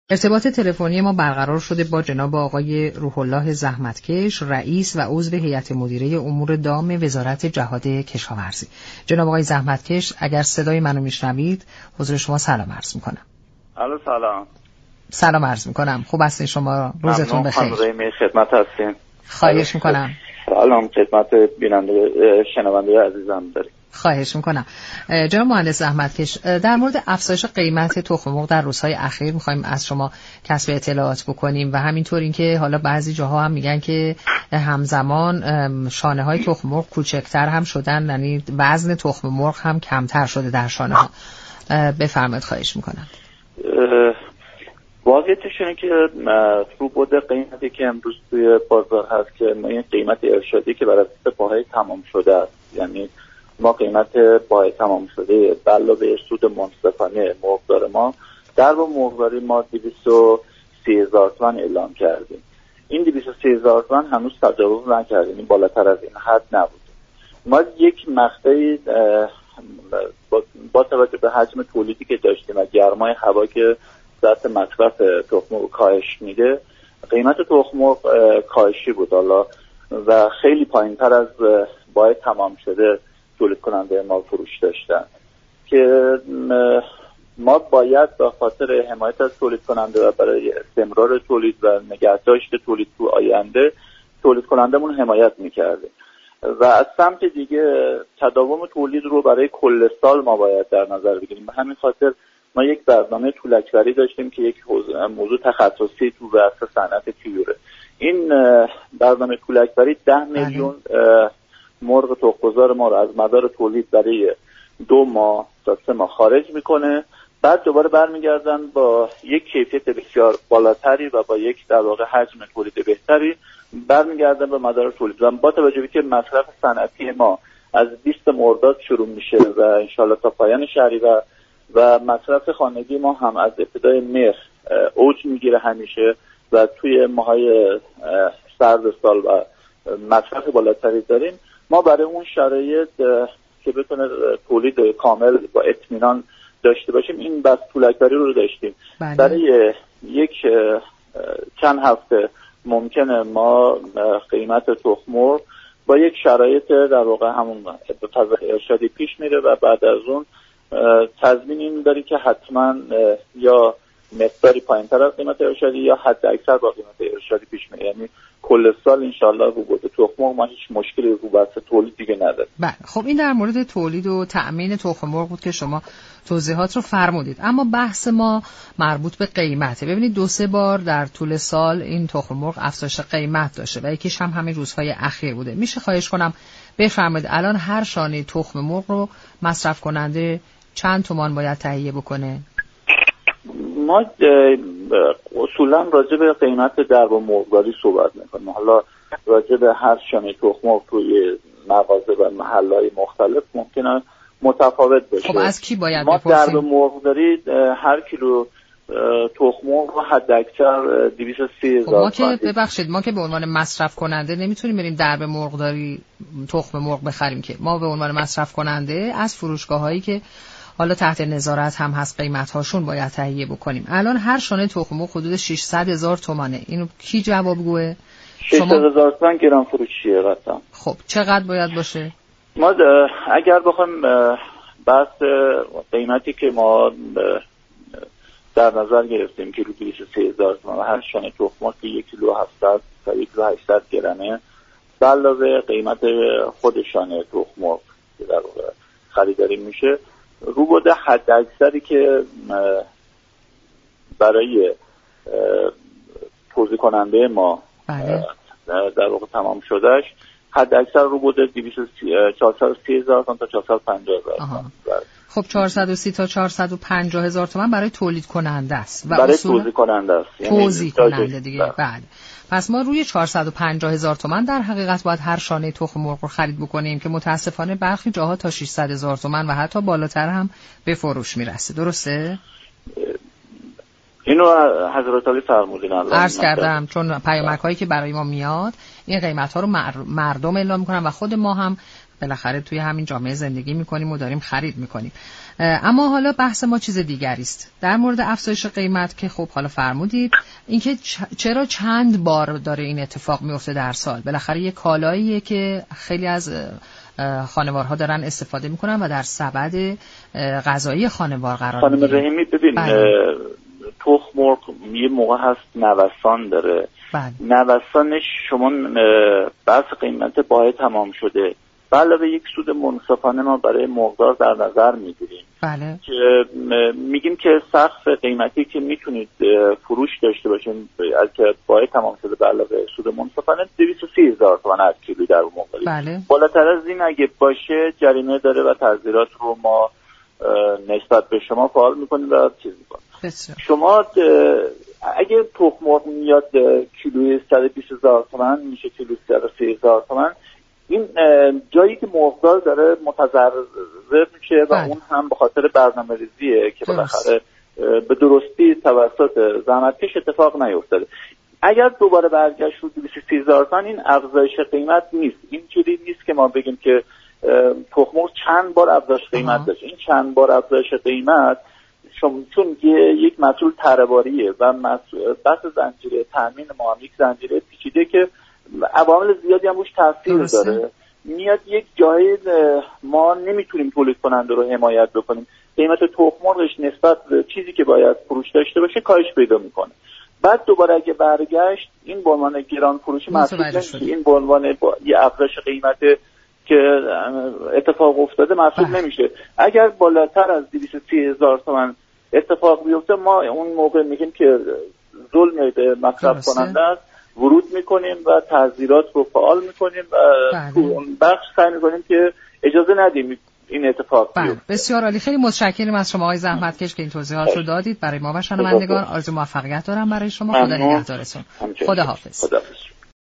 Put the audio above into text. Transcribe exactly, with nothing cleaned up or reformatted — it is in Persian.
ارتباط تلفنی ما برقرار شده با جناب آقای روح الله زحمتکش، رئیس و عضو هیئت مدیره امور دام وزارت جهاد کشاورزی. جناب آقای زحمتکش، اگر صدای منو میشنوید، حضور شما سلام عرض میکنم. الو سلام. سلام عرض میکنم. خوب هستین شما؟ روزتون بخیر. ممنون. خدمت هستین. خواهش میکنم. سلام خدمت بیننده شنونده عزیزم داریم. خواهش میکنم. جناب مهندس زحمتکش، در مورد افزایش قیمت تخم مرغ در روزهای اخیر میخوایم از شما کسب اطلاعات بکنیم و همینطور اینکه حالا بعضی جاها هم میگن که همزمان شانه های تخم مرغ کوچکتر هم شدن، یعنی وزن تخم مرغ هم کمتر شده در شانه ها. بفرمایید خواهش میکنم. واقعیتش اینه که رو بوده قیمتی که امروز توی بازار هست که این قیمت ارشادی که بر اساس پاهای تمام شده است، یعنی ما قیمت پای تمام شده به علاوه سود منصفانه مرغدار ما در با مرغداری ما دویست و سی هزار تومان اعلام کردیم. این دویست و سی هزار تومان هنوز تجاوز نکردیم، این بالاتر از این حد نبود. ما یک مقطعی با, با توجه به حجم تولیدی که داشتیم و گرمای هوا که سطح مصرف تخم مرغ کاهش میده، قیمت تخم مرغ کاهشی بود حالا و خیلی پایینتر از پای تمام شده تولید کننده ما فروش داشتن که ما باید به خاطر حمایت از تولید کننده و برای استمرار تولید و نگهداشت تولید تو آینده تولید کنندمون حمایت میکرده و از سمت دیگه تداوم تولید رو برای کل سال ما باید در نظر بگیریم. به همین خاطر ما یک برنامه طولک‌بری داشتیم که یک موضوع تخصصی تو بحث صنعت طیوره. این برنامه طولک‌بری ده میلیون مرغ تخم‌گذار ما رو از مدار تولید برای دو ماه تا سه ماه خارج میکنه، بعد دوباره برمیگردن با یک کیفیت بسیار بالاتری و با یک در واقع حجم تولید بهتری برمیگردن به مدار تولید. و با توجه به که مصرف صنعتی ما از بیست مرداد شروع میشه و انشالله تا پایان شهریور و مصرف خانگی ما هم از ابتدای مهر اوج میگیره همیشه و توی ماهای سرد سال و مصرف بالاتری داریم، ما برای اون شرایط که بتونه تولید کامل با اطمینان داشته باشیم این بس طولک‌بری رو داشتیم. بله. برای یک چند هفته ممکنه ما قیمت تخم مرغ با یک شرایط در واقع همون ارشادی پیش میره و بعد از اون تضمین این داری که حتما یا مقداری پایین‌تر از قیمت ارشادی یا حد اکثر با قیمت ارشادی پیش میره، یعنی کل سال انشالله رو بوده تخم مرغ ما هیچ مشکلی رو بحث تولید دیگه نداره. بله خب این در مورد تولید و تأمین تخم مرغ بود که شما توضیحات رو فرمودید، اما بحث ما مربوط به قیمته. ببینید دو سه بار در طول سال این تخم مرغ افزایش قیمت داشته و یکیش هم همین روزهای اخیر بوده. میشه خواهش کنم بفرمایید الان هر شانه تخم مرغ رو مصرف کننده چند تومان باید تهیه بکنه؟ ما اصولا راجع به قیمت در با مرغداری صحبت میکنیم. حالا راجع به هر شانه تخم مرغ توی مغازه و محلهای مختلف ممکنه متفاوت بشه. خب از کی باید ما بپرسیم؟ در با مرغداری هر کیلو تخم مرغ رو حد اکثر دویست و سی هزار. خب ما که ببخشید ما که به عنوان مصرف کننده نمیتونیم بریم درب مرغداری تخم مرغ بخریم، که ما به عنوان مصرف کننده از فروشگاهایی که حالا تحت نظارت هم هست قیمت هاشون باید تهیه بکنیم. الان هر شانه تخم مرغ حدود ششصد هزار تومانه. اینو کی جوابگوه؟ ششصد هزار تومان گران فروشیه قطعا. خب چقدر باید باشه؟ ما اگر بخوایم بحث قیمتی که ما در نظر گرفتیم که رو دویست و سی هزار تومان و هر شانه تخم مرغ که یک کیلو هفتصد تا یک کیلو هشتصد گرمه به علاوه قیمت خود شانه تخم مرغ که در واقع خریداری میشه، رو بوده حد اکثری که برای توزیع کننده ما بله. در واقع تمام شدهش حد اکثر رو بوده چهارصد و سی هزار تا چهارصد و پنجاه هزار تومان. خب چهارصد و سی تا چهارصد و پنجاه هزار تومان برای تولید کننده است و برای توزیع کننده است، توزیع کننده دیگه. بله. پس ما روی چهارصد و پنجاه هزار تومان در حقیقت باید هر شانه تخم مرغ رو خرید بکنیم که متاسفانه برخی جاها تا ششصد هزار تومان و حتی بالاتر هم به فروش میرسه. درسته؟ اینو حضرت علی فرمودین. عرض کردم چون پیامک هایی که برای ما میاد این قیمت ها رو مردم اعلام میکنن و خود ما هم بالاخره توی همین جامعه زندگی میکنیم و داریم خرید میکنیم. اما حالا بحث ما چیز دیگری است در مورد افزایش قیمت که خب حالا فرمودید اینکه چرا چند بار داره این اتفاق میفته در سال. بالاخره یه کالاییه که خیلی از خانوارها دارن استفاده میکنن و در سبد غذایی خانوار قرار میگیره. خانم رحیمی ببین تخم مرغ یه موقع هست نوسان داره. بله. نوسانش شما بحث قیمت باید تمام شده علاوه یک سود منصفانه ما برای مرغدار در نظر میگیریم. بله. که میگیم که سقف قیمتی که میتونید فروش داشته باشین از که باید تمام شده به علاوه سود منصفانه دویست و سی هزار تومان از کیلو در موقعی. بله. بالاتر از این اگه باشه جریمه داره و تعزیرات رو ما نسبت به شما فعال میکنیم و چیز میکنیم. شما اگه تخم مرغ میاد کیلوی صد و بیست هزار تومان میشه کیلو صد و سی هزار تومان، این جایی که مرغدار داره متضرر میشه و اون هم به خاطر برنامه ریزیه که بالاخره به درستی توسط زحمتکش اتفاق نیفتاده. اگر دوباره برگشت رو دویست و سی هزار تومان این افزایش قیمت نیست. اینجوری نیست که ما بگیم که تخم مرغ چند بار افزایش قیمت داشت. این چند بار افزایش قیمت چون یک مسئول تره‌باریه و بحث زنجیره تامین ما هم یک زنجیره پیچیده که عوامل زیادی هم روش تاثیر داره. میاد یک جایی ما نمیتونیم تولید کننده رو حمایت بکنیم، قیمت تخم مرغش نسبت به چیزی که باید فروش داشته باشه کاهش پیدا میکنه. بعد دوباره اگه برگشت این به عنوان گران فروشی محسوب نمیشه، این به عنوان یه افزایش قیمت که اتفاق افتاده محسوب نمیشه. اگر بالاتر از دویست و سی هزار تومان اتفاق بیفته ما اون موقع میگیم که ظلم به مصرف کننده است، ورود میکنیم و تعزیرات رو فعال میکنیم و تو اون بخش سعی میکنیم که اجازه ندیم این اتفاق بیفته. بسیار عالی، خیلی متشکرم از شما آقای زحمتکش که این توضیحات رو دادید برای ما و شنوندگان. آرزو موفقیت دارم برای شما. خدا نگهدارتون. خدا حافظ.